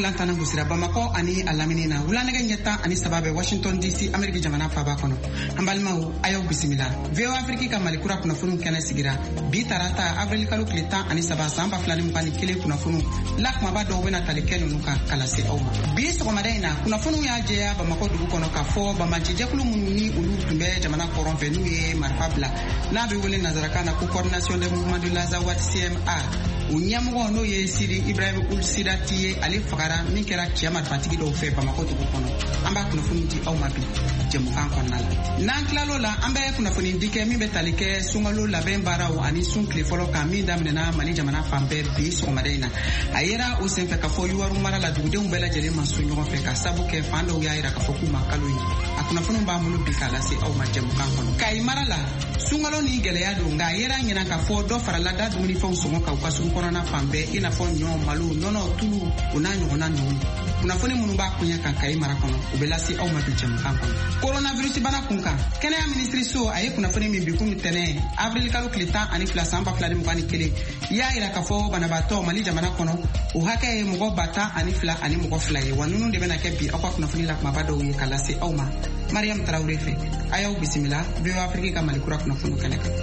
lantana gusira Bamako ani alaminina wulanege nyeta ani sababe Washington DC Amerika jamana faba kono ambalmaw ayo bisimila VO Afrique ka malikura kuna funu kene sigira bi tarata avril kalu kleta ani saba samba flani mukani kile kuna funu lakma ba do wena talikenu nuka kalase awma bi so madaina kuna funu ya je ya Bamako dugu kono ka fo bamaji jekulu munni ulu tumbe jamana koron venu ye marfabla na be wele nazarakana ku coordination de mouvement de l'Azawad CMA unyamugo no ye Sidi Ibrahim Uld Sidati ale fagara min kɛra cɛma fatigi dɔw fɛ Bamako dugu kɔnɔ an b'a kunnafoni di aw ma bi jɛmukan kɔnɔna la n'an tilalo la an bɛ kunnafoni di kɛ min bɛ tali kɛ sunkalo labɛn baaraw ani sun tile fɔlɔ kan min daminɛna Mali jamana fan bɛɛ bi sɔgɔmada in na a yera o senfɛ ka fɔ Yuwaru mara la dugudenw bɛɛ lajɛlen ma sun ɲɔgɔn fɛ ka sabu kɛ fan dɔw y'a yira ka fɔ k'u ma kalo ye a kunnafoni b'an bolo bi k'a lase aw ma jɛmukan kɔnɔ Kayi mara la sunkalo ni gɛlɛya don nka a yera ɲɛna ka fɔ dɔ farala da dumunifɛnw sɔngɔ kan u ka sugu kɔnɔna fan bɛɛ i n'a fɔ ɲɔ malo nɔnɔ tulu o n'a ɲɔgɔnna ninnu kunnafoni minnu b'a kunya kan Kayi mara kɔnɔ u bɛ lase aw ma bi jɛmukan kɔnɔ coronavirus bana kun kan kɛnɛya minisiri so a ye kunnafoni min bi kunu tɛnɛ avril kalo tile 12 san 2021 y'a yira ka fɔ banabaatɔ Mali jamana kɔnɔ o hakɛ ye mɔgɔ 10,2 ani mɔgɔ 2 ye wa ninnu de bɛna kɛ bi aw ka kunnafoni la kumaba dɔw ye ka lase aw ma Mariam Tarawele fɛ a y'aw bisimila VO Afrique ka malikura kunnafoni kɛnɛ kan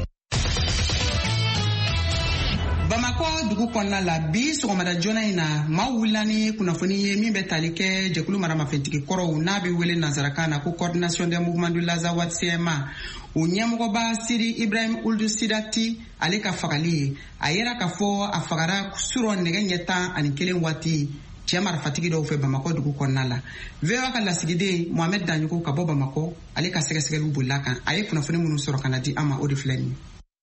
Bamako dugu kɔnɔna la bi sɔgɔmada joona in na maaw wulila ni kunnafoni ye min bɛ tali kɛ jɛkulu maramafɛntigi kɔrɔw n'a bɛ wele nanzarakan na ko coordination des mouvements de l'Azawad CMA o ɲɛmɔgɔba Sidi Ibrahim Uld Sidati ale ka fagali ye a yera ka fɔ a fagara surɔ nɛgɛ ɲɛ 11 waati cɛ marifatigi dɔw fɛ Bamako dugu kɔnɔna la VO ka lasigiden Mohamed Daɲugo ka bɔ Bamako ale ka sɛgɛsɛgɛliw bolila kan a ye kunnafoni minnu sɔrɔ ka na di an ma o de filɛ nin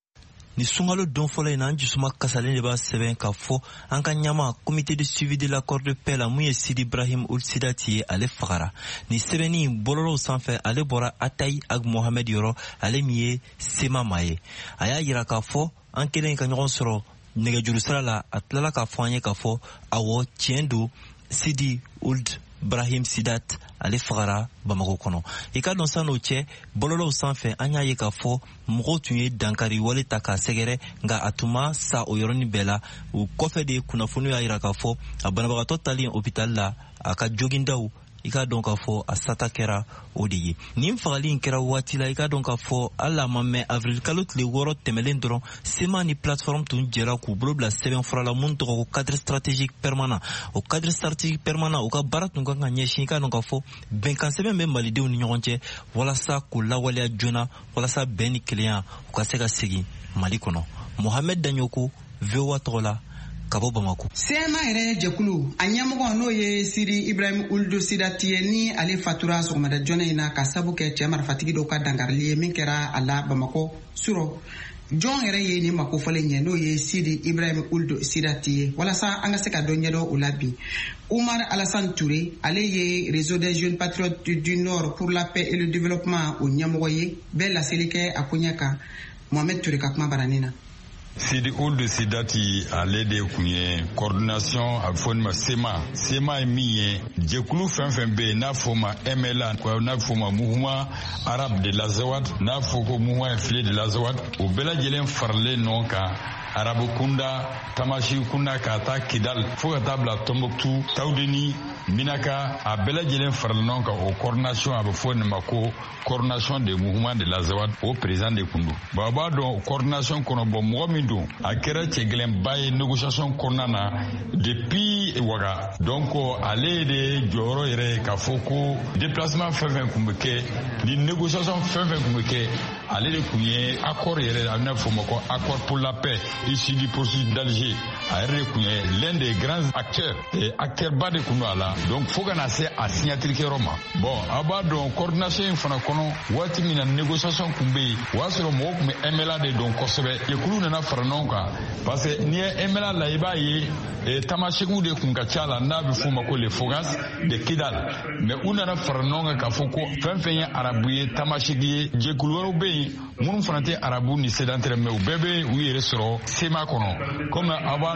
ni sunkalo don fɔlɔ in na an jisuma kasalen de b'a sɛbɛn ka fɔ an ka ɲama comité de suivi de l'accord de paix la mun ye Sidi Ibrahim Uld Sidati ye ale fagara ni sɛbɛnni bɔlɔlɔw sanfɛ ale bɔra Atayi Ag Mohamed yɔrɔ ale min ye Sema ma ye a y'a yira k'a fɔ an kelen ka ɲɔgɔn sɔrɔ nɛgɛjuru sira la a tilala k'a fɔ an ye k'a fɔ awɔ tiɲɛ don Sidi Uld Ibrahim Sidat ale fagara Bamako kɔnɔ i ka dɔn san n'o cɛ bɔlɔlɔw sanfɛ an y'a ye k'a fɔ mɔgɔw tun ye dankari wale ta k'a sɛgɛrɛ nka a tun ma sa o yɔrɔnin bɛɛ la o kɔfɛ de kunnafoni y'a yira k'a fɔ a banabagatɔ talen hôpital la a ka jogindaw i ka dɔn k'a fɔ a sata kɛra o de ye nin fagali in kɛra waati la i ka dɔn k'a fɔ hali a ma mɛn avril kalo tile 6 tɛmɛlen dɔrɔn Sema ni plateforme tun jɛra k'u bolo bila sɛbɛnfura la mun tɔgɔ ko cadre stratégique permanent o cadre stratégique permanent o ka baara tun kan ka ɲɛsin i ka dɔn k'a fɔ bɛnkan sɛbɛn bɛ malidenw ni ɲɔgɔn cɛ walasa k'o lawaleya joona walasa bɛn ni kelenya u ka se ka segin Mali kɔnɔ Mohamed Daɲoko VOA tɔgɔ la Kabo Bamako. CMA yɛrɛ jɛkulu a ɲɛmɔgɔ n'o ye Sidi Ibrahim Uld Sidati ye ni ale fatura sɔgɔmada joona in na ka sabu kɛ cɛ marifatigi dɔw ka dangarili ye min kɛra a la Bamako surɔ jɔn yɛrɛ ye nin mako fɔlen ɲɛ n'o ye Sidi Ibrahim Uld Sidati ye walasa an ka se ka dɔn ɲɛdɔn o la bi Umar Alassane Touré ale ye réseau des jeunes patriotes du Nord pour la paix et le développement o ɲɛmɔgɔ ye bɛɛ laseli kɛ a ko ɲɛ kan Mohamed Touré ka kuma baranin na Sidi Uld Sidati ale de kun ye coordination a bɛ fɔ nin ma Sema ye min ye jɛkulu fɛn fɛn bɛ yen n'a fɔ ma MLA n'a fɔ ma mouvement arabe de l'Azawad n'a fɔ ko mouvement filé de l'Azawad o bɛɛ lajɛlen faralen ɲɔgɔn kan arabu kunda Tamashi kunda ka taa Kidal fo ka taa bila Tombouctou Tawdeni Minaka a bɛɛ lajɛlen faralen ɲɔgɔn kan o coordination a bɛ fɔ nin ma ko coordination des mouvements de l'Azawad o président de kun don a b'a dɔn coordination kɔnɔ bɔ mɔgɔ min don a kɛra cɛgɛlɛnba ye négociation kɔnɔna na depuis waga donc ale de jɔyɔrɔ yɛrɛ k'a fɔ ko déplacement fɛn fɛn kun bɛ kɛ ni négociation fɛn fɛn kun bɛ kɛ ale de kun ye accord yɛrɛ a bɛna fɔ ma ko accord pour la paix issu du processus d'Alger a yɛrɛ de kun ye l'un des grands acteurs acteur ba de kun don a la donc fo ka na se a signature kɛyɔrɔ ma bon a b'a dɔn coordination in fana kɔnɔ waati min na négociation kun bɛ yen o y'a sɔrɔ mɔgɔw kun bɛ MLA de dɔn kosɛbɛ jɛkulu nana fara ɲɔgɔn kan parce que n'i ye MLA la i b'a ye tamasɛkiw de kun ka ca la n'a bɛ f'o ma ko les Fogas de Kidal mais u nana fara ɲɔgɔn kan k'a fɔ ko fɛn fɛn ye arabu ye tamasɛki ye jɛkulu wɛrɛw bɛ yen minnu fana tɛ arabu ni sédentaire mais u bɛɛ bɛ u yɛrɛ sɔrɔ Sema kɔnɔ comme a b'a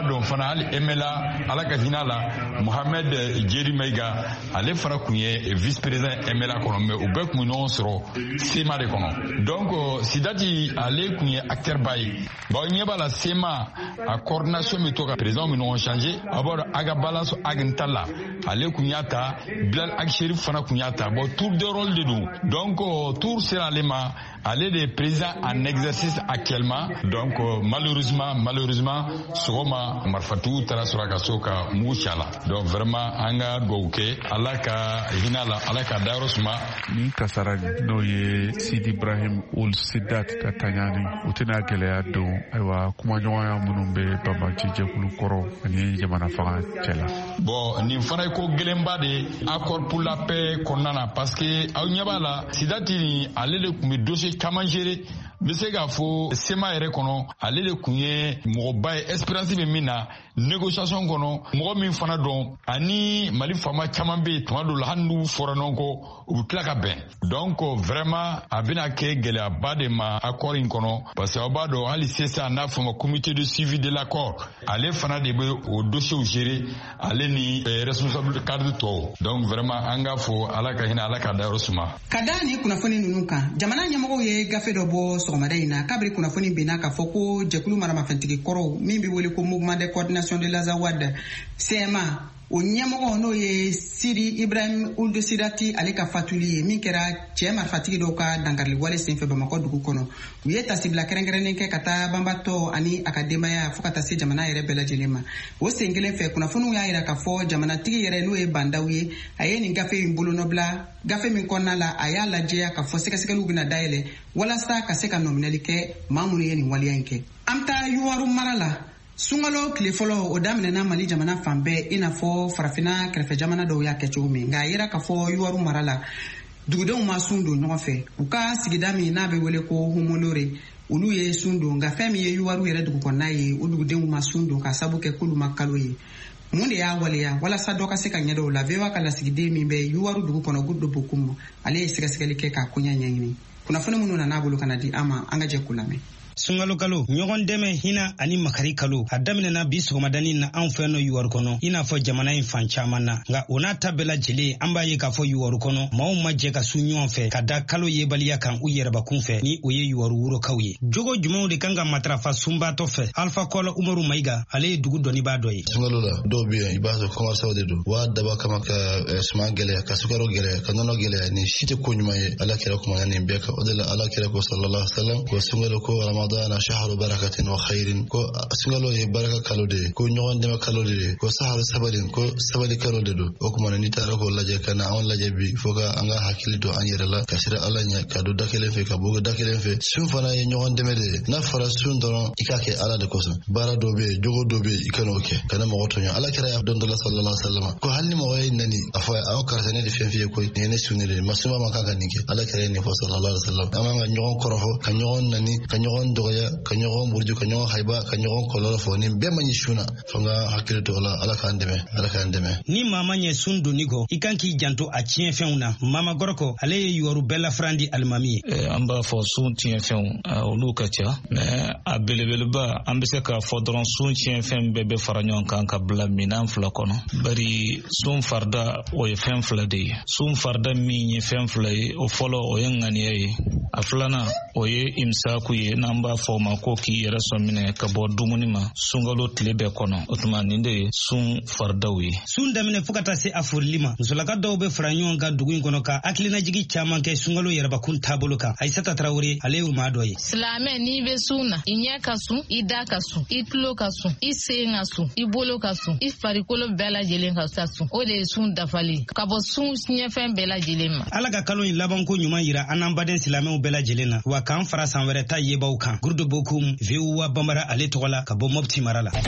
don fana hali MLA ala ka hinɛ la Mohamed Jeri Maiga ale fana kun ye vice président MLA kɔnɔ mais u bɛɛ kun ɲɔgɔn sɔrɔ SEMA de kɔnɔ donc Sidati ale kun ye acteur ba ye bon ɲɛ b'a la SEMA a coordination min to ka président min ɲɔgɔn changer a b'a dɔn Aga Balaso Agintala ale kun y'a ta Bilal Agshérif fana kun y'a ta bon tour de rôle de don donc tour sera ale ma ale de président en exercice actuellement donc malheureusement sogoma marfatu tara sura ka so ka muchala donc vraiment anga gouke ala ka hinala ala ka darosma ni kasara no ye Sidi Ibrahim ul Sidat ka tanyani utina geleya do aywa kuma ɲɔgɔnya minnu bɛ babaji jɛkulu kɔrɔ ani jamana fanga cɛla bon nin fana ko gɛlɛnba de accord pour la paix kɔnɔna parce que aw ɲɛ b'a la Sidati ni ale de kun bɛ dossier caman gérer bɛ se k'a fɔ SEMA yɛrɛ kɔnɔ ale de kun ye mɔgɔba ye expérience bɛ min na négociation kɔnɔ mɔgɔ min fana dɔn ani Mali faama caman bɛ yen tuma dɔw la hali n'u fɔra ɲɔgɔn kɔ u bɛ tila ka bɛn donc vraiment a bɛna kɛ gɛlɛyaba de ma accord in kɔnɔ parce que aw b'a dɔn hali sisan n'a fɔ ma comité de suivi de l'accord ale fana de bɛ o dossier gérer ale ni responsable cadre tɔw donc vraiment an k'a fɔ ala ka hinɛ ala ka dayɔrɔ suma. Ka da ni kunnafoni ninnu kan jamana ɲɛmɔgɔw ye gafe dɔ bɔ sɔgɔmada in na kabiri kunnafoni benna k'a fɔ ko jɛkulu maramafɛntigi kɔrɔw min bɛ wele ko mouvement de coordination de l'Azawad CMA o ɲɛmɔgɔ n'o ye Sidi Ibrahim Ould Sidati ale ka fatuli ye min kɛra cɛ marifatigi dɔw ka dankarili wale senfɛ Bamakɔ dugu kɔnɔ u ye tasibila kɛrɛnkɛrɛnnen kɛ ka taa banbatɔ ani a ka denbaya fo ka taa se jamana yɛrɛ bɛɛ lajɛlen ma o sen kelen fɛ kunnafoniw y'a yira k'a fɔ jamanatigi yɛrɛ n'o ye bandaw ye a ye nin gafe in bolonɔbila gafe min kɔnɔna la a y'a lajɛya k'a fɔ sɛgɛsɛgɛliw bɛna dayɛlɛ walasa ka se ka nɔminɛli kɛ maa minnu ye nin waleya in kɛ an bɛ taa Yuwaru mara la Sunkalo tile fɔlɔ o daminɛna Mali jamana fan bɛɛ i n'a fɔ farafina kɛrɛfɛ jamana dɔw y'a kɛ cogo min nka a yira k'a fɔ Yuwaru mara la dugudenw ma sun don ɲɔgɔn fɛ u ka sigida min n'a bɛ wele ko Homolore olu ye sun don nka fɛn min ye Yuwaru yɛrɛ dugu kɔnɔna ye o dugudenw ma sun don ka sabu kɛ k'olu ma kalo ye mun de y'a waleya walasa dɔ ka se ka ɲɛ dɔw la VOA ka lasigiden min bɛ Yuwaru dugu kɔnɔ Gudo Bokum ale ye sɛgɛsɛgɛli kɛ k'a koɲɛ ɲɛɲini kunnafoni minnu nana bolo kana di an ma an ka jɛ k'u lamɛn. Sunkalo kalo ɲɔgɔn dɛmɛ hinɛ ani makari kalo a daminɛna bi sɔgɔmadani na anw fɛ no Yuwaru kɔnɔ i n'a fɔ jamana in fan caman na nka o n'a ta bɛɛ lajɛlen an b'a ye k'a fɔ Yuwaru kɔnɔ maaw ma jɛ ka sun ɲɔgɔn fɛ ka da kalo yebaliya kan u yɛrɛbakun fɛ ni o ye Yuwaru wurokaw ye jogo jumɛnw de kan ka matarafa sunbatɔ fɛ Alpha Kɔlɔ Umaru Maiga ale ye dugu dɔnnibaa dɔ ye. Sunkalo la dɔw bɛ yen i b'a sɔrɔ kɔmɔrisaw de don wa daba kama ka suman gɛlɛya ka sukaro gɛlɛya ka nɔnɔ gɛlɛya nin si tɛ ko ɲuman ye ala kɛra kumana nin bɛɛ kan o de la ala kɛra ko sallallahu alaihi wasallam ko sunkalo ko ramadana shahru barakatin wa khairin ko sunkalo ye baraka kalo de ko ɲɔgɔn dɛmɛ kalo de ko sahara sabali ko sabali kalo de don o kumana ni taara ko lajɛ kana an lajɛ bi fo ka an ka hakili to an yɛrɛ la ka sira ala ɲɛ ka don da kelen fɛ ka bɔ da kelen fɛ sun fana ye ɲɔgɔn dɛmɛ de n'a fɔra sun dɔrɔn i k'a kɛ ala de kosɔn baara dɔ bɛ yen jogo dɔ bɛ yen i kan'o kɛ kana mɔgɔ tɔɲɔ ala kɛra y'a dɔn dɔ la sallallahu alaihi wasallam ko hali ni mɔgɔ ye nani a fɔ aw karisa ne de fɛn f'i ye koyi nin ye ne sun de masuma ma kan ka nin kɛ ala kɛra ye nin fɔ sallallahu alaihi wasallam an kan ka ɲɔgɔn kɔrɔfɔ ka ɲɔgɔn nani ka ɲɔgɔn dɔgɔya ka ɲɔgɔn burju ka ɲɔgɔn haiba ka ɲɔgɔn kɔlɔlɔ fɔ nin bɛɛ man ɲi sun na fo ka hakili to la ala k'an dɛmɛ ni maa ma ɲɛ sun donni kɔ i kan k'i janto a tiɲɛ fɛnw na mama gɔrɔkɔ ale ye Yuwaru bɛɛ lafran di alimami ye an b'a fɔ sun tiɲɛ fɛnw olu ka ca mais a belebeleba an bɛ se k'a fɔ dɔrɔn sun tiɲɛ fɛn bɛɛ bɛ fara ɲɔgɔn kan ka bila minan fila kɔnɔ bari sun farida o ye fɛn fila de ye sun farida min ye fɛn fila ye o fɔlɔ o ye ŋaniya ye a filanan o ye imsaku ye n'an b'a fɔ o ma ko k'i yɛrɛ sɔn minɛ ka bɔ dumuni ma sunkalo tile bɛɛ kɔnɔ o tuma nin de ye sun faridaw ye sun daminɛ fo ka taa se a forili ma musolaka dɔw bɛ fara ɲɔgɔn kan dugu in kɔnɔ ka hakilinajigi caman kɛ sunkalo yɛrɛbakun taabolo kan Aisata Tarawele ale ye maa dɔ ye silamɛ n'i bɛ sun na i ɲɛ ka sun i da ka sun i tulo ka sun i sen ka sun i bolo ka sun i farikolo bɛɛ lajɛlen ka sun o de ye sun dafali ka bɔ sun ɲɛfɛn bɛɛ lajɛlen ma ala ka kalo in labanko ɲuman yira an n'an baden silamɛw bɛɛ lajɛlen na wa k'an fara san wɛrɛ ta yebaw kan Gudo Bokum VOA Bambara ale tɔgɔ la ka bɔ Mopti mara la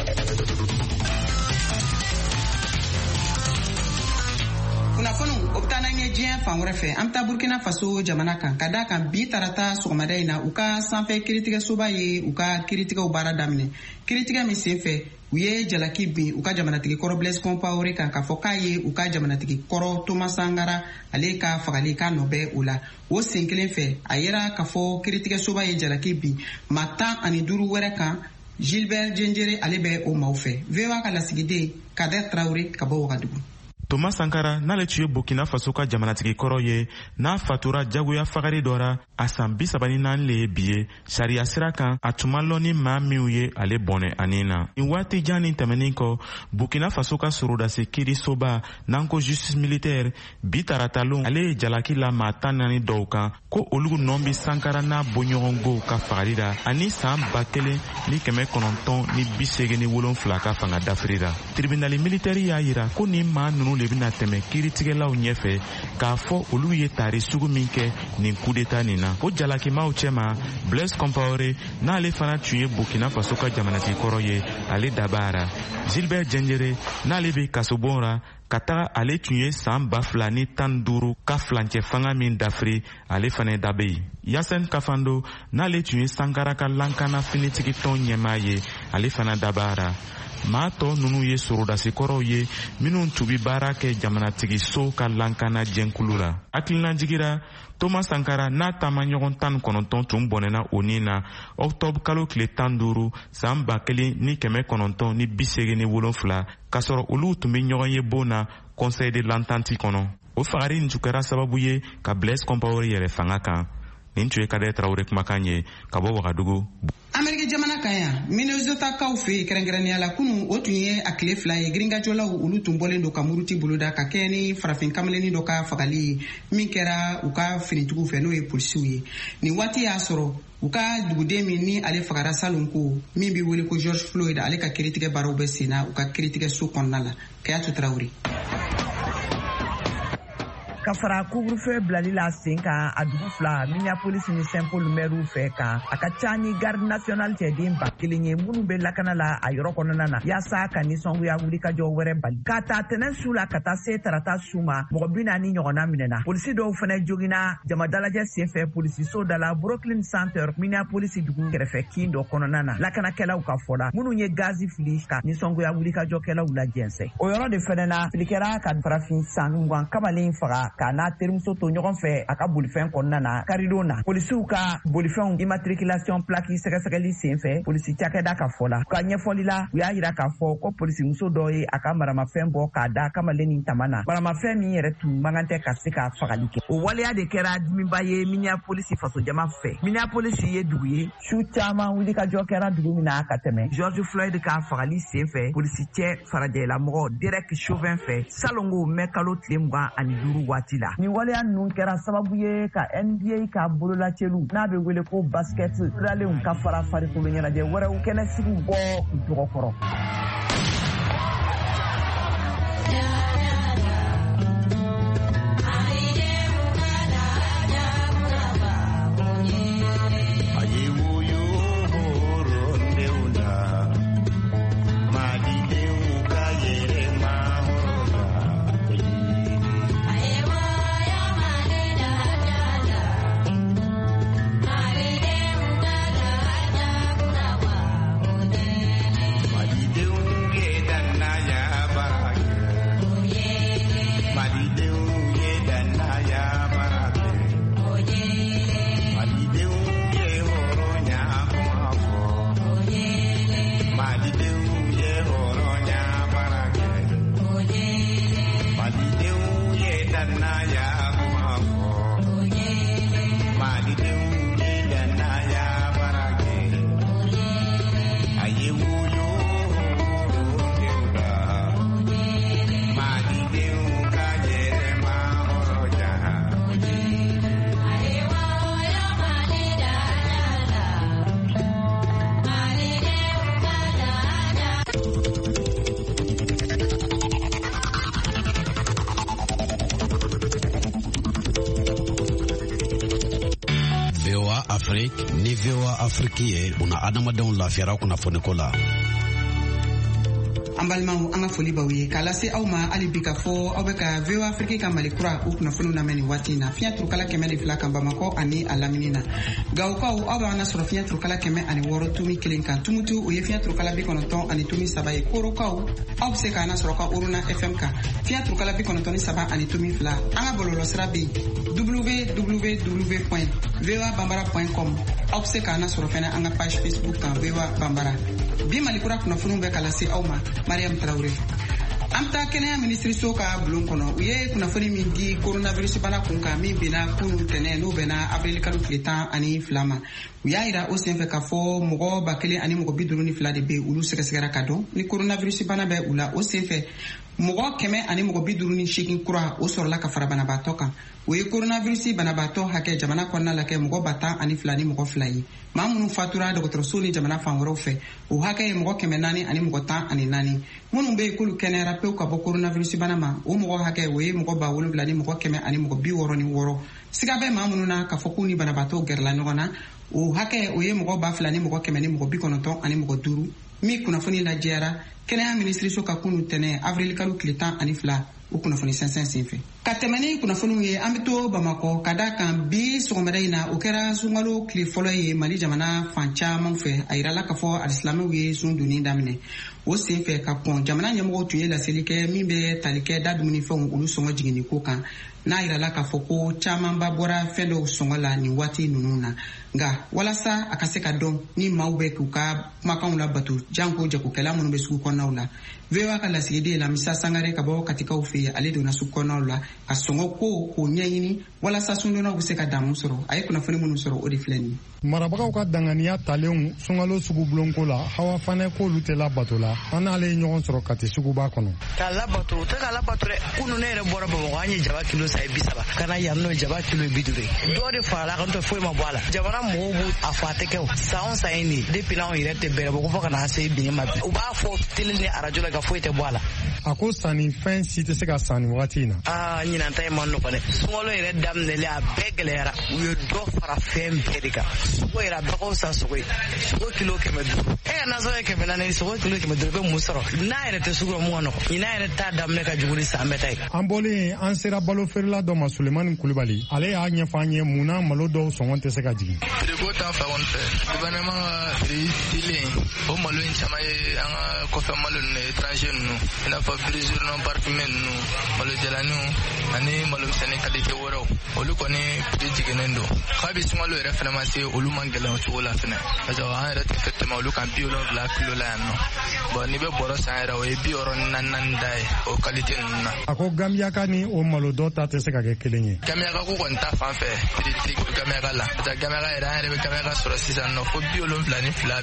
kunnafoniw o bɛ taa n'an ye diɲɛ fan wɛrɛ fɛ an bɛ taa Burkina Faso jamana kan ka da kan bi tarata sɔgɔmada in na u ka sanfɛ kiiritigɛsoba ye u ka kiiritigɛw baara daminɛ kiiritigɛ min senfɛ u ye jalaki bin u ka jamanatigi kɔrɔ Blaise Compaoré kan k'a fɔ k'a ye u ka jamanatigi kɔrɔ Thomas Sankara ale ka fagali k'a nɔ bɛ o la o sen kelen fɛ a yera k'a fɔ kiiritigɛsoba ye jalaki bin maa 15 wɛrɛ kan Gilbert Djendjere ale bɛ o maaw fɛ. VOA ka lasigiden Kader Traoré ka bɔ Wagadugu. Thomas Sankara n'ale tun ye Burkina Faso ka jamanatigi kɔrɔ ye n'a fatura jagoya fagari dɔra a san 34 le ye bi ye sariya sira kan a tun ma lɔn ni maa minw ye ale bɔnɛ ani na. Nin waati jan nin tɛmɛnin kɔ Burkina Faso ka sorodasi kiirisoba n'an ko justice militaire bi taratalon ale ye jalaki la maa 14 dɔw kan ko olu nɔn bi Sankara n'a bɔɲɔgɔngow ka fagari la ani san 1987 ka fanga dafiri la. Tribunal militaire y'a yira ko ni maa nunu le bena tɛmɛ kiiritigɛlaw ɲɛfɛ k'a fɔ olu ye tari sugu min kɛ nin coup d'état nin na. O jalakimaw cɛma Blaise Compaoré n'ale fana tun ye Burkina Faso ka jamanatigi kɔrɔ ye ale dabara. Gilbert Djendjere n'ale be kasobon ra ka taga ale tun ye san 2015 ka filancɛ fanga min dafiri ale fana dabe yen. Yasen Kafando n'ale tun ye Sankara ka lankana finitigi tɔn ɲɛmaa ye ale fana dabara. Maa tɔ nunu ye sorodasikɔrɔw ye minnu tun bi baara kɛ jamanatigi so ka lankana jɛnkulu la. Hakilina jigira Thomas Sankara n'a taamaɲɔgɔn 19 tun bɔnɛna o nin na octobre kalo tile 15 san 1987 k'a sɔrɔ olu tun bɛ ɲɔgɔn ye bon na Conseil de l'Entente kɔnɔ. O fagari nin tun kɛra sababu ye ka Blaise Compaoré yɛrɛ fanga kan. Nin tun ye Kader Traoré kumakan ye ka bɔ Wagadugu. Ameriki jamana kan yan Minnesotakaw fɛ kɛrɛnkɛrɛnnenya la kunu o tun ye a tile 2 ye girinkajɔlaw olu tun bɔlen don ka muruti boloda ka kɛ ni farafin kamalenni dɔ ka fagali min kɛra u ka finitigiw fɛ n'o ye polisiw ye. Nin waati y'a sɔrɔ u ka duguden min ni ale fagara salon ko min bɛ wele ko George Floyd ale ka kiiritigɛ baaraw bɛ senna u ka kiiritigɛ so kɔnɔna la. Kayatu Traoré. Ka fara couvre-feu bilali la sen kan a dugu fila Minneapolis ni Saint Paul maire fɛ kan a ka ca ni garde nationale cɛden 1000 ye minnu bɛ lakana la a yɔrɔ kɔnɔna na yaasa ka nisɔngoya wulikajɔ wɛrɛ bali ka taa tɛnɛn su la ka taa se tarata su ma mɔgɔ 40 ɲɔgɔnna minɛna. Polisi dɔw fana joginna jamadalajɛ senfɛ polisiso da la Brooklyn Center Minneapolis dugu kɛrɛfɛ kin dɔ kɔnɔna na lakanakɛlaw ka fɔ la minnu ye gazi fili ka nisɔngoya wulikajɔkɛlaw la jɛnsɛ. O yɔrɔ de fana na filikɛra ka farafin sanugan kamalen faga ka n'a terimuso to ɲɔgɔn fɛ a ka bolifɛn kɔnɔna na karidon na. Polisiw ka bolifɛnw immatriculation plaque sɛgɛsɛgɛli senfɛ polisi cakɛda ka fɔ la ka ɲɛfɔli la u y'a yira k'a fɔ ko polisimuso dɔ ye a ka maramafɛn bɔ k'a da kamalen nin tama na. Maramafɛn min yɛrɛ tun mankan tɛ ka se ka fagali kɛ. O waleya de kɛra dimiba ye Minneapolis fasojama fɛ. Minneapolis ye dugu ye su caman wulikajɔ kɛra dugu min na ka tɛmɛ George Floyd ka fagali senfɛ polisi cɛ farajɛlamɔgɔ Derek Chauvin fɛ salongo mɛ kalo tile 25 waati la. Ni waleya ninnu kɛra sababu ye ka NBA ka bololacɛlu n'a bɛ wele ko basket dalenw ka fara farikolo ɲɛnajɛ wɛrɛw kɛnɛsigiw bɔ dɔgɔ kɔrɔ. ni VOA Afrique ye una adamadenw lafiyara kunnafoniko la. An balimaw an ka foli b'aw ye k'a lase aw ma hali bi ka fɔ aw bɛ ka VOA Afrique ka Mali kura u kunnafoniw lamɛn nin waati in na fiɲɛ turukala 102 kan Bamakɔ ani a lamini na Gawukaw aw b'an lasɔrɔ fiɲɛ turukala 106 tumi 1 kan Tumutu o ye fiɲɛ turukala 93 ani tumi 3 ye Korokaw aw bɛ se k'an lasɔrɔ ka Oruna FM kan fiɲɛ turukala 93 ani tumi 2 an ka bɔlɔlɔsira bɛ www.voabambara.com aw se k'an sɔrɔ fɛnɛ an ka page Facebook kan VOA Bambara. Bi Malikura kunnafoniw bɛ kala se aw ma Mariam Traoré. An bɛ taa kɛnɛya minisiriso ka bulon kɔnɔ u ye kunnafoni min di coronavirus bana kun kan min bɛnna kunun tɛnɛ n'o bɛnna avril kalo tile 12 ma. U y'a yira o senfɛ k'a fɔ mɔgɔ 1000 ani mɔgɔ 52 de bɛ olu sɛgɛsɛgɛra ka dɔn ni coronavirus bana bɛ u la. O senfɛ mɔgɔ 100 ani mɔgɔ 58 kura o sɔrɔla ka fara banabaatɔ kan. O ye coronavirus banabaatɔ hakɛ jamana kɔnɔna la kɛ mɔgɔ 10,002 ni mɔgɔ 2 ye. Maa minnu fatura dɔgɔtɔrɔso ni jamana fan wɛrɛw fɛ o hakɛ ye mɔgɔ 400 ani mɔgɔ 14. Minnu bɛ yen k'olu kɛnɛyara pewu ka bɔ coronavirus bana ma o mɔgɔ hakɛ o ye mɔgɔ 7000 ni mɔgɔ 100 ani mɔgɔ 66. Siga bɛ maa minnu na k'a fɔ k'u ni banabaatɔ gɛrɛla ɲɔgɔn na o hakɛ o ye mɔgɔ 2000 ni mɔgɔ 100 ni mɔgɔ 90 ani mɔgɔ 5 min kunnafoni lajɛyara kɛnɛya minisiriso ka kunu tɛnɛ avril kalo tile 12 o kunnafoni sɛnsɛn senfɛ. Ka tɛmɛ ni kunnafoniw ye an bɛ to Bamakɔ ka da kan bi sɔgɔmada in na o kɛra sunkalo tile fɔlɔ ye Mali jamana fan caman fɛ a yirala k'a fɔ alisilamɛw ye sun donni daminɛ. O senfɛ ka kɔn jamana ɲɛmɔgɔw tun ye laseli kɛ min bɛ tali kɛ da dumunifɛnw olu sɔngɔ jiginni ko kan n'a yirala k'a fɔ ko camanba bɔra fɛn dɔw sɔngɔ la nin waati ninnu na. Nka walasa a ka se ka dɔn ni maaw bɛ k'u ka kumakanw labato janko jagokɛla minnu bɛ sugu kɔnɔnaw la. VOA ka lasigiden Lamisa Sangare ka bɔ Katikaw fɛ yen ale donna sugu kɔnɔnaw la ka sɔngɔ ko k'o ɲɛɲini walasa sundonnaw bɛ se ka damu sɔrɔ. A ye kunnafoni minnu sɔrɔ o de filɛ nin ye. Marabagaw ka danganiya talenw sunkalo sugu bulonko la Hawa Fane k'olu tɛ labato la an n'ale ye ɲɔgɔn sɔrɔ Kati suguba kɔnɔ. K'a labato o tɛ k'a labato dɛ kunun ne yɛrɛ bɔra Bamakɔ an ye jaba kilo san ye 30 ka na yan n'o jaba kilo ye 50 dɔw de farala kan tɛ foyi ma bɔ a la jamana mɔgɔw b'u a fɔ a tɛ kɛ o san o san ye nin depuis n'anw yɛrɛ tɛ bɛrɛ bɔ ko fɔ ka na se bin ma bi u b'a fɔ télé ni arajo la ka foyi tɛ bɔ a la. A ko sanni fɛn si tɛ se ka san nin wagati in na. Ɲinan ta ye man nɔgɔn dɛ sunkalo yɛrɛ daminɛlen a bɛɛ gɛlɛyara u ye dɔ fara fɛn bɛɛ de kan sogo yɛrɛ a bɛɛ ka fisa sogo ye sogo kilo 100 e ka nasɔngɔ ye 400 sogo kilo 100 bɛ mun sɔrɔ n'a yɛrɛ tɛ sugu la mun ka nɔgɔn ɲinan yɛrɛ t'a daminɛ ka jugu ni san bɛɛ ta ye. An bɔlen an sera balo feerela dɔ ma Sulemani Kulibali ale y'a ɲɛfɔ an ye mun na malo dɔw sɔngɔ tɛ se ka jigin. Priko ta fa kɔni fɛ gouvernement ka prix dilen o malo in caman ye an ka kɔfɛ malo ninnu étranger ninnu i n'a fɔ brisure non parfumé ninnu malo jalaniw ani malo misɛnnin qualité wɛrɛw olu kɔni prix jiginnen don kabi sunkalo yɛrɛ fɛnɛ ma se olu man gɛlɛn o cogo la fɛnɛ parce que an yɛrɛ tɛ fɛ tɛmɛ olu kan 70 kilo la yan nɔ bon n'i bɛ bɔrɔ san yɛrɛ o ye 64 da ye o qualité ninnu na. A ko Gambiyaka ni o malo dɔ ta tɛ se ka kɛ kelen ye. Gambiyaka ko kɔni ta fan fɛ prix tɛ Gambiyaka la parce que Gambiyaka yɛrɛ an yɛrɛ bɛ Gambiyaka sɔrɔ sisan nɔ fo 72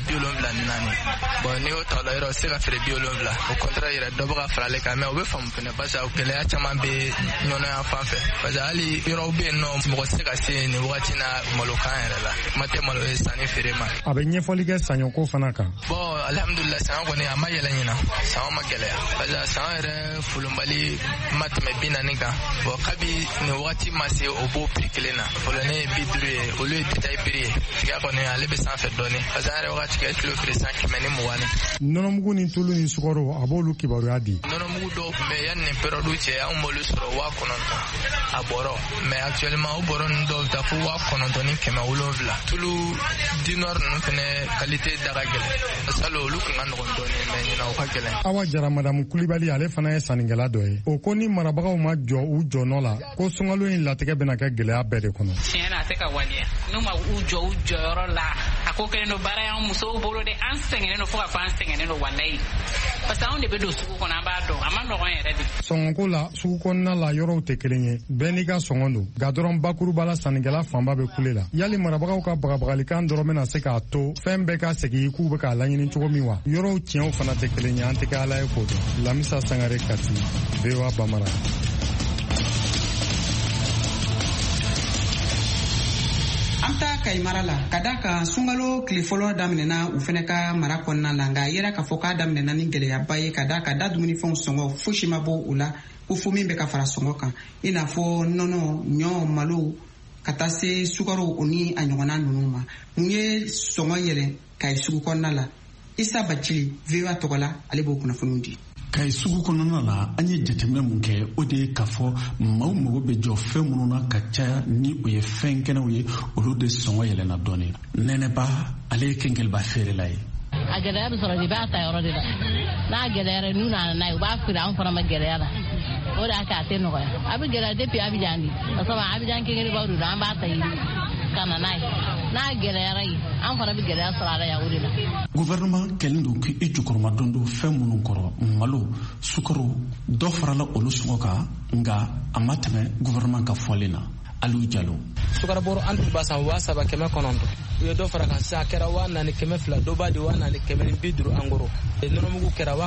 74 bon n'i y'o ta o la yɔrɔ o se ka feere 70 au contraire yɛrɛ dɔ bɛ ka fara ale kan mais o bɛ faamu fɛnɛ parce que gɛlɛya caman bɛ ɲɔnɔya fan fɛ parce que hali yɔrɔw bɛ yen nɔ mɔgɔ tɛ se ka se nin wagati na malokan yɛrɛ la kuma tɛ malo ye sanni feere ma. A bɛ ɲɛfɔli kɛ saɲɔko fana kan. Bon alhamdulillah saɲɔ kɔni a ma yɛlɛ ɲina saɲɔ ma gɛlɛya parce que saɲɔ yɛrɛ folonbali ma tɛmɛ 40 kan bon kabi nin wagati ma se o b'o prix kelen na fɔlɔ ne ye 50 ye olu ye détail prix ye tiga kɔni ale bɛ sanfɛ dɔɔni parce que an yɛrɛ wagati kɛ kilo feere 120. Nɔnɔmugu ni tulu ni sukaro a b'olu kibaruya di. Nɔnɔmugu dɔw tun bɛ yanni nin période cɛ anw m'olu sɔrɔ 9,000 a bɔrɔ mais actuellement o bɔrɔ ninnu dɔw bɛ taa fo 9,900 ni 700. Tulu du nord ninnu fɛnɛ qualité da ka gɛlɛn salo olu kun ka nɔgɔn dɔɔni mais ɲina o ka gɛlɛn. Awa Jara Madamu Kulibali ale fana ye sannikɛla dɔ ye o ko ni marabagaw ma jɔ u jɔnɔ la ko sunkalo in latigɛ bɛna kɛ gɛlɛya bɛɛ de kɔnɔ. Tiɲɛ na a tɛ ka waleya n'u ma u jɔ u jɔyɔrɔ la a ko kelen don baara y'an musow bolo de an sɛgɛnnen don fo ka fɔ an sɛgɛnnen don walayi parce que anw de bɛ don sugu kɔnɔ an b'a dɔn a ma nɔgɔn yɛrɛ de. Sɔngɔko la sugu kɔnɔna la yɔrɔw tɛ kelen ye bɛɛ n'i ka sɔngɔ don nka dɔrɔn bakuruba la sannikɛla fanba bɛ kule la yali marabagaw ka bagabagalikan dɔrɔn bɛna se k'a to fɛn bɛɛ ka segin k'u bɛ k'a laɲini cogo min wa yɔrɔw tiɲɛw fana tɛ kelen ye an tɛ kɛ ala ye k'o dɔn. Lamisa Sangare Kati VOA Bambara. An ta Kayi mara la ka da kan sunkalo tile fɔlɔ daminɛna u fɛnɛ ka mara kɔnɔna la nka a yɛrɛ k'a fɔ k'a daminɛna ni gɛlɛyaba ye ka da ka da dumunifɛnw sɔngɔ fosi ma bɔ u la ko fo min bɛ ka fara sɔngɔ kan i n'a fɔ nɔnɔ ɲɔ malo ka taa se sukaro o ni a ɲɔgɔnna ninnu ma mun ye sɔngɔ yɛlɛ Kayi sugu kɔnɔna la Isa Bacili VOA tɔgɔ la ale b'o kunnafoniw di. Kayi sugu kɔnɔna la an ye jateminɛ mun kɛ o de ye k'a fɔ maaw mago bɛ jɔ fɛn minnu na ka caya ni o ye fɛn kɛnɛw ye olu de sɔngɔ yɛlɛnna dɔɔni. Nɛnɛba ale ye kɛnkɛliba feerela ye. A gɛlɛya bɛ sɔrɔ de b'a ta yɔrɔ de la n'a gɛlɛyara n'u nana n'a ye u b'a feere an fana ma gɛlɛya la o de y'a kɛ a tɛ nɔgɔya a bɛ gɛlɛya depuis Abidjan de parce que Abidjan kɛnkɛlibaw de don an b'a ta yen ka na n'a ye n'a gɛlɛyara yen an fana bɛ gɛlɛya sɔrɔ a la yan o de la. Gouvernement kɛlen don k'i jukɔrɔma don do fɛn minnu kɔrɔ malo sukaro dɔ farala olu sɔngɔ kan nka a ma tɛmɛ gouvernement ka fɔlen na. Aliou Diallo sukaro bɔrɔ an tun b'a san 3,900 u ye dɔ fara kan sisan a kɛra 4,200 dɔ b'a di 4,150 an goro nɔnɔmugu kɛra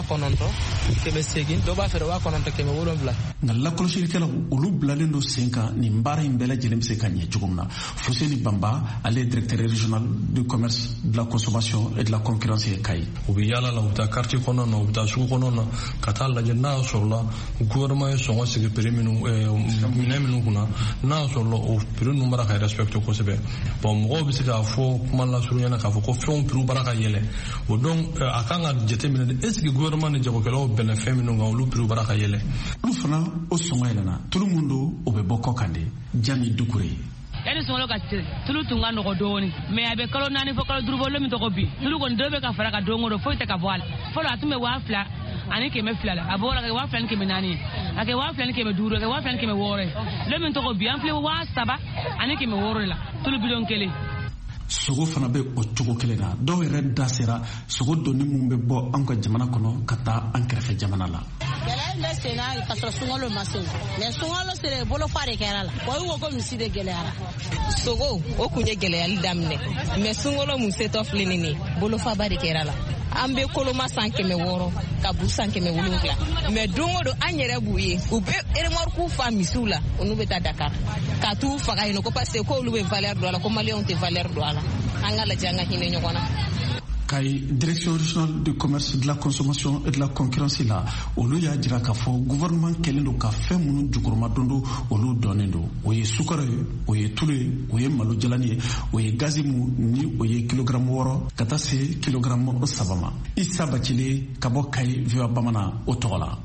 9,800 dɔ b'a feere 9,700. Nka lakɔlɔsilikɛlaw olu bilalen don sen kan nin baara in bɛɛ lajɛlen bɛ se ka ɲɛ cogo min na. Fuseni Bamba ale directeur régional du commerce, de la consommation et de la concurrence ye Kayi. U bɛ yaala la u bɛ taa quartier kɔnɔna na u bɛ taa sugu kɔnɔna na ka taa lajɛ n'a y'a sɔrɔla gouvernement ye sɔngɔ sigi prix minnu minɛn minnu kunna n'a y'a sɔrɔla o prix ninnu bara ka respecter kosɛbɛ. Bon mɔgɔw bɛ se k'a fɔ kuma lasurunya na k'a fɔ ko fɛnw prix bara ka yɛlɛ o donc a kan ka jateminɛ de est ce que gouvernement ni jagokɛlaw bɛnna fɛn minnu kan olu prix bara ka yɛlɛ. Olu fana o sɔngɔ yɛlɛnna tulu mun don o bɛ bɔ kɔ kan de Jami Dukure. Yani sɔngɔ ka se tulu tun ka nɔgɔ dɔɔni mais a bɛ kalo 4 fɔ kalo 5 bɔ lo min tɔgɔ bi tulu kɔni dɔ bɛ ka fara ka don o don foyi tɛ ka bɔ a la fɔlɔ a tun bɛ 2,000 ani 200 la a bɔra ka 2,000 ni 400 a kɛ 2,000 ni 500 a kɛ 2,000 ni 600 lo min tɔgɔ bi an filɛ 7,000 ani 600 la tulu bidon kelen. Sogo fana bɛ o cogo kelen na dɔw yɛrɛ da sera sogo donni mun bɛ bɔ an ka jamana kɔnɔ ka taa an kɛrɛfɛ jamana la. Gɛlɛya in bɛ sen na ka sɔrɔ sunkalo ma se mais sunkalo sera bolofa de kɛra la wa u ko misi de gɛlɛyara. Sogo o kun ye gɛlɛyali daminɛ mais sunkalo mun setɔ filɛ nin ye bolofaba de kɛra la. An bɛ koloma san 600 ka bu san 700 mais don o don an yɛrɛ b'u ye u bɛ remorque fa misiw la u n'u bɛ taa Dakar ka t'u faga yen ko parce que ko olu bɛ valeur don a la ko maliyɛnw tɛ valeur don a la an ka lajɛ an ka hinɛ ɲɔgɔn na. Kayi direction régionale du commerce, de la consommation et de la concurrence la olu y'a jira k'a fɔ gouvernement kɛlen don ka fɛn minnu jukɔrɔma don do olu dɔnnen don o ye sukaro ye o ye tulu ye o ye malo jalani ye o ye gazi mu ni o ye kilogramme 6 ka taa se kilogramme 3 ma. Isa Bacile ka bɔ Kayi VOA Bamanan o tɔgɔ la.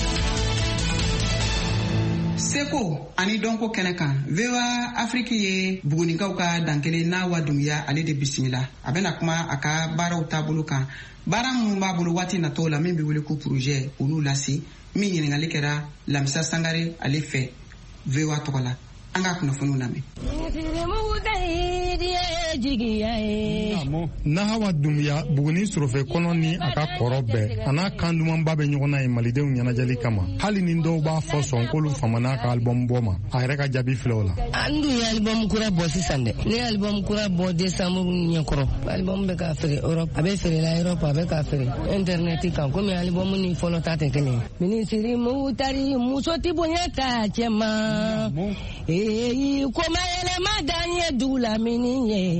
Seko ani dɔnko kɛnɛ kan VOA Afrique ye bugunikaw ka dankelen n'a wadunya ale de bisimila a bɛna kuma a ka baaraw taabolo kan baara minnu b'a bolo waati natɔw la min bɛ wele ko projet olu lase min ɲininkali kɛra Lamisa Sangare ale fɛ VOA tɔgɔ la an ka kunnafoniw lamɛn. Nahawa Dumbuya Buguni Sorofe kɔnɔ ni a ka kɔrɔ bɛɛ a n'a kan dumanba bɛ ɲɔgɔn na ye malidenw ɲɛnajɛli kama hali ni dɔw b'a fɔ sɔn k'olu famana ka album bɔ ma a yɛrɛ ka jaabi filɛ o la. An dun ye album kura bɔ sisan dɛ ne ye album kura bɔ décembre ɲɛkɔrɔ album bɛ ka feere Europe a bɛ feere la Europe a bɛ ka feere internet kan komi album ni fɔlɔ ta tɛ kelen ye. Minisiri Mutari muso ti bonya ta cɛ ma koma yɛlɛma dan ye dugu la mini ye.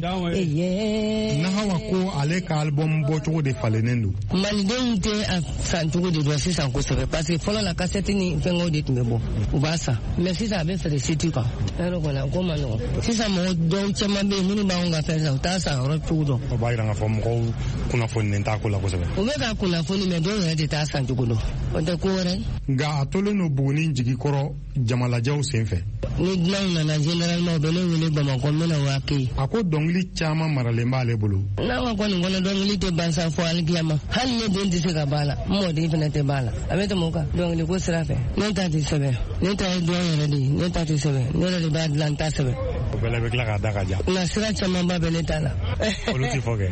Nahawa ko ale ka album bɔcogo de falennen don. Malidenw tɛ a san cogo de dɔn sisan kosɛbɛ parce que fɔlɔ la cassette ni fɛngɛw de tun bɛ bɔ u b'a san mais sisan a bɛ feere site kan yɔrɔ kɔni ko man nɔgɔn sisan mɔgɔ dɔw caman bɛ yen minnu b'anw ka fɛn san u t'a san yɔrɔ cogo dɔn. O b'a jira k'a fɔ mɔgɔw kunnafonilen t'a ko la kosɛbɛ. U bɛ ka kunnafoni mais dɔw yɛrɛ de t'a san cogo dɔn o tɛ ko wɛrɛ. Nka a tolen don Buguni jigi kɔrɔ jamalajɛw senfɛ. Ni dilanw nana généralement u bɛ ne wele Bamakɔ n bɛna waa kɛ yen. A ko dɔnkili caman maralen b'ale bolo. N'an ka kɔni kɔnɔ dɔnkili tɛ ban sa fɔ alikiyama hali ne den tɛ se ka b'a la n mɔden fana tɛ b'a la a bɛ tɛmɛ o kan dɔnkili ko sira fɛ ne ta tɛ sɛbɛn ne ta ye dɔn yɛrɛ de ye ne ta tɛ sɛbɛn ne yɛrɛ de b'a dilan n ta sɛbɛn. O bɛɛ la bɛ tila k'a da ka ja. Nka sira camanba bɛ ne ta la. Olu tɛ fɔ kɛ.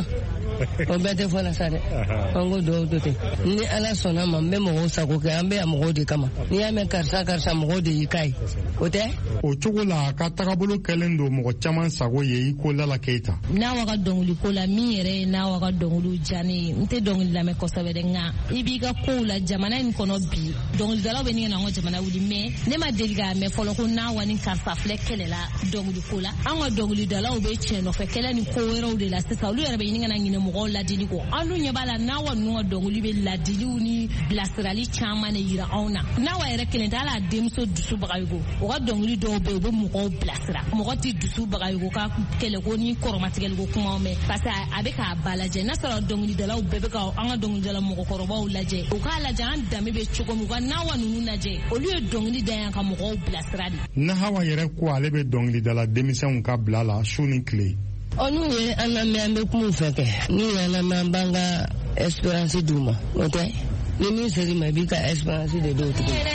O bɛɛ tɛ fɔ la sa dɛ an ko duwawu to ten ni ala sɔnna ma n bɛ mɔgɔw sago kɛ an bɛ yan mɔgɔw de kama n'i y'a mɛn karisa mɔgɔw de y'i ka ye o tɛ. O cogo la a ka tagabolo kɛlen don mɔgɔ caman sago ye i ko Lala Keita. N'a wa ka dɔnkili ko la min yɛrɛ ye n'a wa ka dɔnkiliw diya ne ye n tɛ dɔnkili lamɛn kosɛbɛ dɛ nka i b'i ka kow la jamana in kɔnɔ bi dɔnkilidalaw bɛ nin ka na an ka jamana wuli mais ne ma deli k'a mɛn fɔlɔ ko n'a wa ni karisa filɛ kɛlɛ la dɔnkili ko la an ka dɔnkilidalaw bɛ tiɲɛ nɔfɛ kɛlɛ ni ko wɛrɛw de la sisan olu yɛrɛ bɛ ɲini ka na ɲinɛ mɔgɔw ladili kɔ an dun ɲɛ b'a la n'a wa ninnu ka dɔnkili bɛ ladiliw ni bilasirali caman de yira anw na n'a wa yɛrɛ kelen tɛ hali a denmuso dusu bagayogo o ka dɔnkili dɔw bɛ yen u bɛ mɔgɔw bilasira mɔgɔ tɛ dusu bagayogo ka kɛlɛ ko ni kɔrɔmatigɛliko kumaw mɛn parce que a bɛ k'a ba lajɛ n'a sɔrɔ dɔnkilidalaw bɛɛ bɛ ka an ka dɔnkilidala mɔgɔkɔrɔbaw lajɛ u k'a lajɛ an danbe bɛ cogo min u ka n'a wa ninnu lajɛ olu ye dɔnkili da yan ka mɔgɔw bilasira de. Nahawa yɛrɛ ko ale bɛ dɔnkilidala denmisɛnw ka bila la su ni tile. N'u ye an lamɛn an bɛ kuma u fɛ kɛ n'u ye an lamɛn an b'an ka espérance d'u ma o tɛ ni min ser'i ma i b'i ka espérance de d'o tigi ma.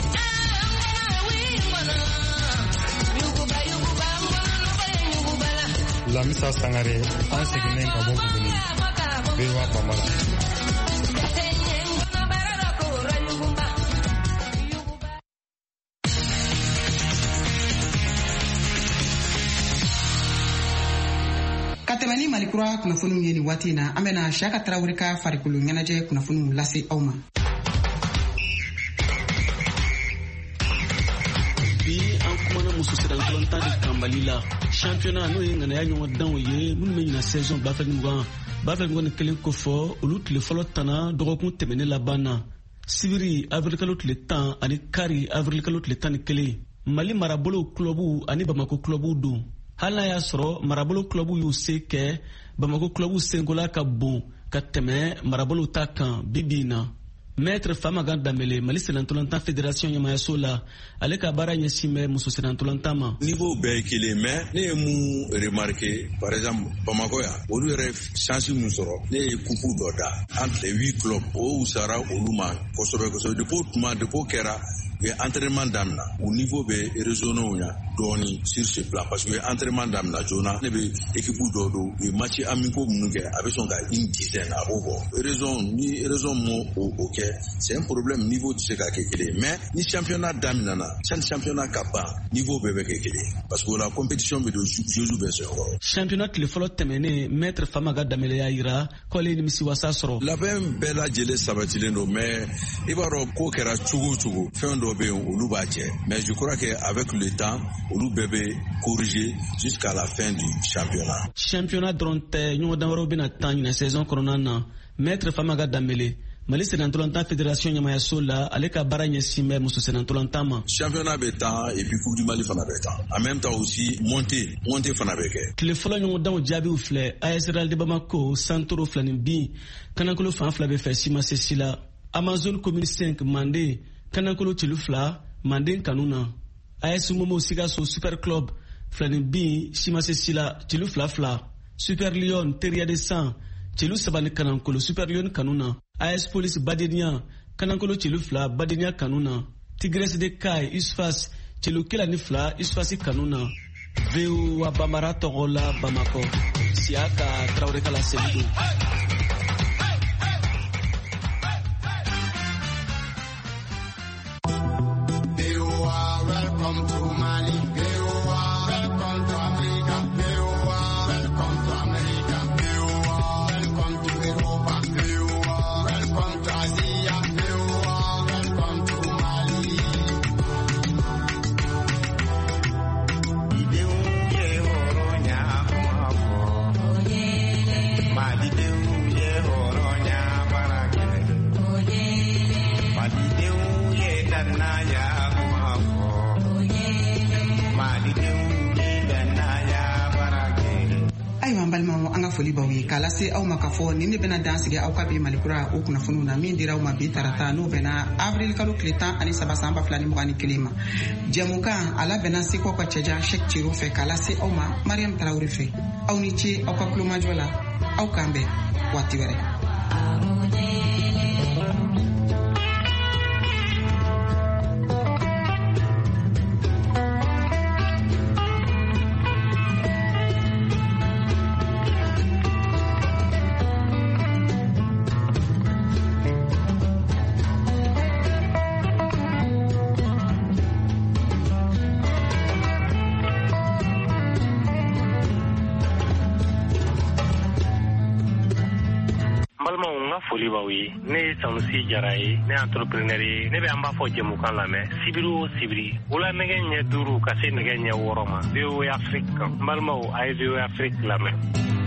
Lamisa Sangare an seginnen ka bɔ Buguni VOA Bambara. Ka tɛmɛ ni Malikura kunnafoniw ye nin waati in na, an bɛna Siyaka Tarawele ka farikolo ɲɛnajɛ kunnafoniw lase aw ma. Bi an kumana muso sirankolonta de kanbali la championnat n'o ye ŋanaya ɲɔgɔn danw ye minnu bɛ ɲina saison 2021 kɔfɛ olu tile fɔlɔ tanna dɔgɔkun tɛmɛnen laban na sibiri avril kalo tile 10 ani kari avril kalo tile 11 Mali marabolo clubu ani Bamako clubu don. Hali n'a y'a sɔrɔ marabolo clubu y'u se kɛ Bamako clubu senkola ka bon ka tɛmɛ marabolo ta kan bibi na. Maître Famagan Dambele, Mali Sénantolantan Fédération Yamayaso la, ale ka baara ɲɛsin bɛ muso Sénantolantan ma. Niveau bɛɛ ye kelen mais ne ye mun remarqué par exemple Bamako yan olu yɛrɛ chance mun sɔrɔ ne ye coupe dɔ da entre les 8 clubs o usara olu ma kosɛbɛ kosɛbɛ depuis kɛra u ye entraînement damina o niveau bɛ raisonner ɲa dɔɔni sur ce plan parce que entraînement damina joona ne bɛ équipe dɔ don u ye match amicaux minnu kɛ a bɛ sɔn ka une dizaine a b'o bɔ raison m'o o kɛ c'est un problème niveau tɛ se ka kɛ kelen mais ni championnat daminana championnat ka ban niveau bɛɛ bɛ kɛ kelen parce que la compétition bɛ don jeux bɛɛ sɔrɔ. Championnat tile fɔlɔ tɛmɛnen Maître Famaga Dambele y'a yira k'ale ye nimisiwasa sɔrɔ. Labɛn bɛɛ lajɛlen sabatilen don mais i b'a dɔn ko kɛra cogo o cogo fɛn dɔ bɛ yen olu b'a cɛ mais je crois que avec le temps olu bɛɛ bɛ corriger jusqu'à la fin du championnat. Championnat dɔrɔn tɛ ɲɔgɔn dan wɛrɛw bɛna tan ɲinɛ saison kɔnɔna na Maître Famaga Dambele Mali Sénantolantan Fédération Yamayaso la ale ka baara ɲɛsin bɛ muso Sénantolantan ma. Championnat bɛ tan et puis Coupe du Mali fana bɛ tan. En même temps aussi montée fana bɛ kɛ. Tile fɔlɔ ɲɔgɔn danw jaabiw filɛ AS Real de Bamako Santoro filani bin Kanankolo fan fila bɛ fɛ Simasesi la Amazon Commune 5 Mande Kanankolo celu fila Mande Kanuna AS Momo Sikaso Super Club filani bin Simasesi la celu fila fila Super Lion Teria de San celu sabani Kanankolo Super Lion Kanuna AS Police Badenia Kanankolo celu fila Badenia Kanuna Tigres de Kai Isfas celu kila ni fila Isfasi Kanuna VOA Bambara Togola Bamako Siyaka Traoré Kala Sebido. Welcome to Mali. Welcome to Africa. Welcome to America. Welcome to Europa. Welcome to Asia. Welcome to Mali. Ayiwa an balimaw an ka foli b'aw ye k'a lase aw ma k'a fɔ nin de bɛna dan sigi aw ka bi Malikura o kunnafoniw na min dira aw ma bi tarata n'o bɛnna avril kalo tile 13 san 2021 ma. Jɛmukan a labɛnna Seko ka cɛjan Cheick Thierno fɛ k'a lase aw ma Mariam Tarawele fɛ. Aw ni ce aw ka kulomajɔ la aw k'an bɛn waati wɛrɛ. foli b'aw ye ne ye Sanusi Jara ye ne entrepreneur ye ne bɛ an b'a fɔ jɛmukan lamɛn sibiri o sibiri wula nɛgɛ ɲɛ 5 ka se nɛgɛ ɲɛ 6 ma VOA Afrique kan n balimaw a ye VOA Afrique lamɛn.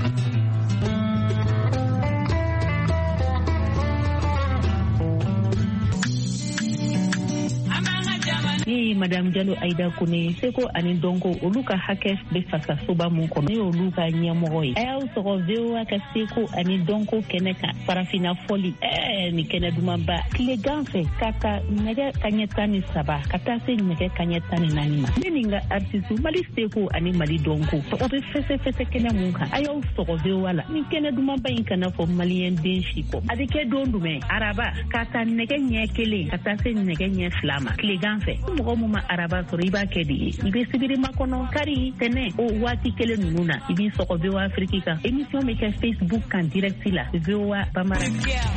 Ni Madame Diallo Aïda Kone Seko ani Donko olu ka hakɛ bɛ fasasoba mun kɔnɔ ne olu ka ɲɛmɔgɔ ye a y'aw sɔrɔ VOA ka Seko ani Donko kɛnɛ kan farafinna fɔli ni kɛnɛ dumanba tilegan fɛ ka ta nɛgɛ kaɲɛ 13 ka taa se nɛgɛ kaɲɛ 14 ma ne ni n ka artiste Mali Seko ani Mali Donko o bɛ fɛsɛfɛsɛ kɛnɛ mun kan a y'aw sɔrɔ VOA la ni kɛnɛ dumanba in kana fɔ maliyɛn den si kɔ a bɛ kɛ don jumɛn araba ka ta nɛgɛ ɲɛ 1 ka taa se nɛgɛ ɲɛ 2 ma tilegan fɛ mɔgɔ mun ma araba sɔrɔ i b'a kɛ de ye i be sibiri makɔnɔ kari tɛnɛ o waati kelen nunu na i b'i sɔgɔ VOA Afrique kan émission bɛ kɛ Facebook kan direct la VOA Bambara.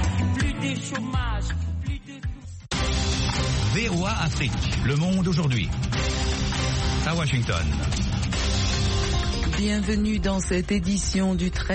VOA Afrique, le monde aujourd'hui. À Washington. Bienvenue dans cette édition du 13